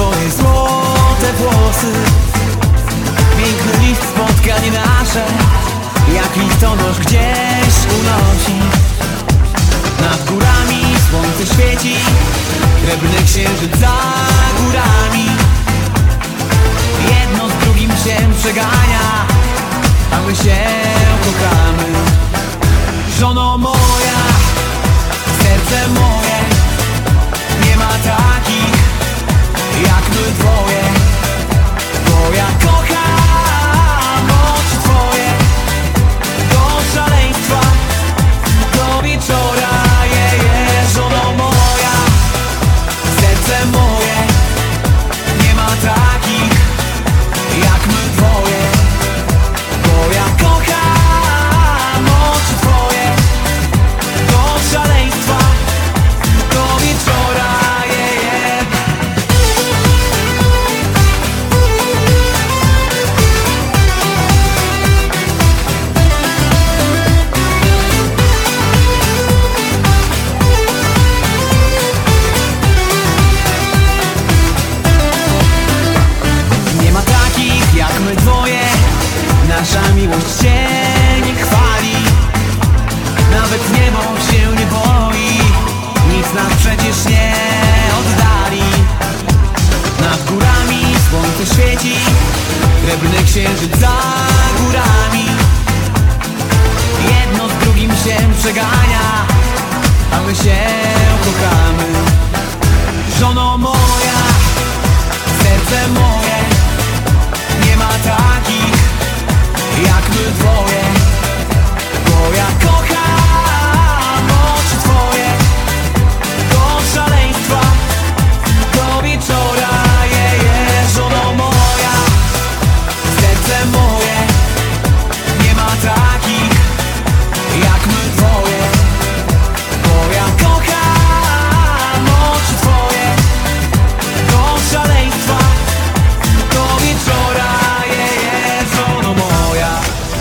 twoje złote włosy. Piękny list spotkań nasze, jak listonosz gdzieś unosi. Nad górami słońce świeci, srebrny księżyc za górami. Jedno z drugim się przegania, a my się kochamy. Żono moja, serce moje, nie ma takich jak my dwoje. Bo ja kocham oczy twoje do szaleństwa, do wieczora. Żono moja, serce moje, nie ma takich jak my dwoje. Bo ja kocham oczy twoje do szaleństwa, do wieczora. Nie ma takich jak my dwoje, nasza miłość się nie chwali. Nawet niebo się nie boi, nic nas przecież nie oddali. Nad górami słońce świeci, srebrny księżyc za górami. Jedno z drugim się przegania, a my się kochamy. Żono moja, serce moje, nie ma takich jak my dwoje. Bo ja kocham oczy twoje do szaleństwa, do wieczora. Żono moja, serce moje, nie ma takich jak my dwoje. Bo ja kocham oczy twoje do szaleństwa, do wieczora. Żono moja.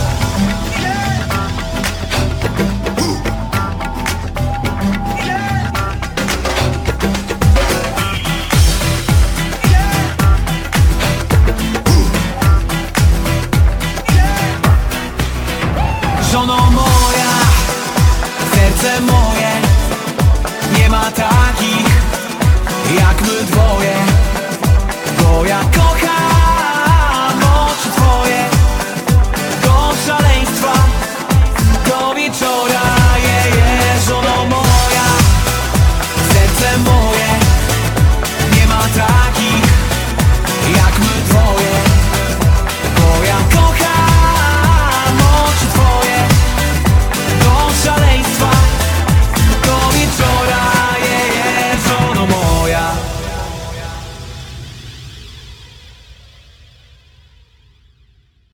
Żono moja, serce moje, nie ma takich jak my dwoje. Bo ja kocham